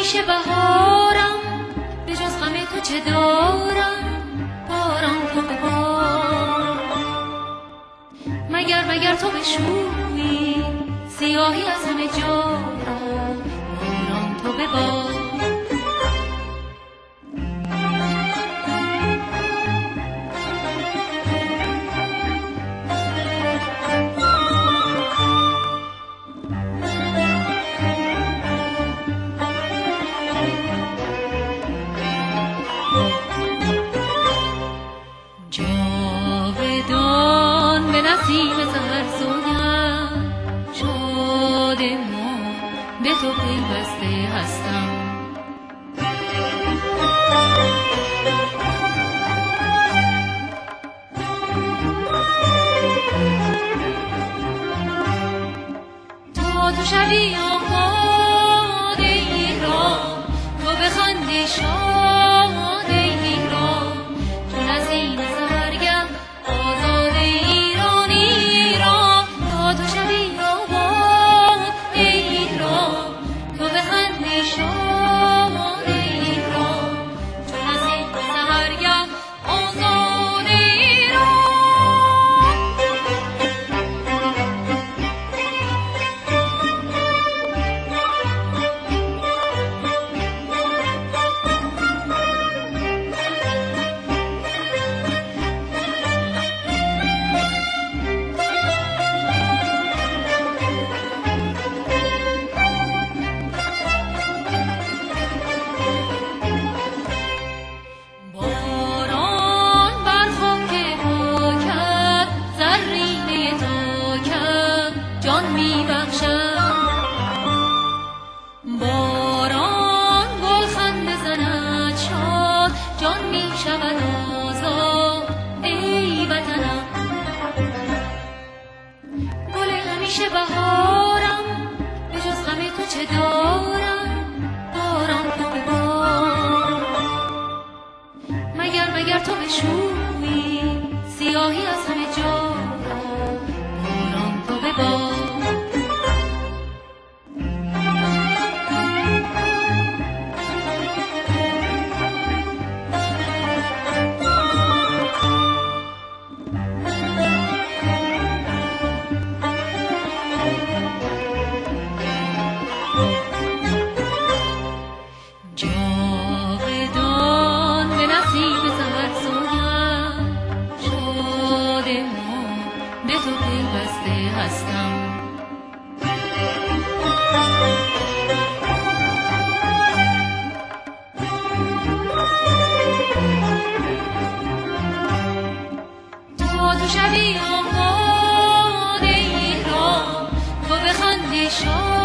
همیشه بهارم، به جز غم تو چه دارم، باران تو به بار. مگر تو بشویی سیاهی از همه جا را، باران تو به بار. جاودان به نسیم سحر سویم، شادمان به تو پیوسته هستم. تا تو شبی آباد ایران، تو بخندی شاد ایران، چون از این سرگم آزاد ایران ایران. تا تو شبی آباد ایران، تو بخندی شاد ایران، چون از این سرگم آزاد ایران. باران بر خاک پاکم، زرینه تاکم جان میبخشم. باران گلخنده زند شاد، جان میشود آزاد ای وطنم. گل همیشه بهارم، به جز غم تو چه دارم، باران تو به بار. مگر تو بشویی سیاهی از همه جا را، باران تو به بار. جاودان به نسیم سحر سویم، شادمان به تو پیوسته هستم. تا تو شبی آباد ایران، تو بخندی شاد